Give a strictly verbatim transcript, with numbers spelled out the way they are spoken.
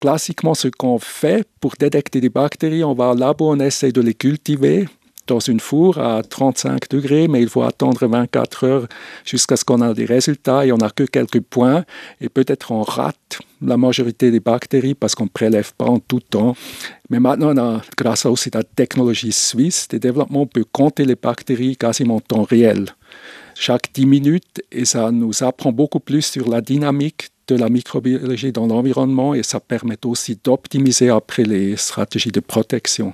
classiquement, ce qu'on fait pour détecter des bactéries, on va au labo, on essaie de les cultiver dans une four à trente-cinq degrés, mais il faut attendre vingt-quatre heures jusqu'à ce qu'on ait des résultats et on n'a que quelques points. Et peut-être on rate la majorité des bactéries parce qu'on ne prélève pas en tout temps. Mais maintenant, on a, grâce aussi à la technologie suisse, des développements, on peut compter les bactéries quasiment en temps réel, chaque dix minutes, et ça nous apprend beaucoup plus sur la dynamique de la microbiologie dans l'environnement et ça permet aussi d'optimiser après les stratégies de protection.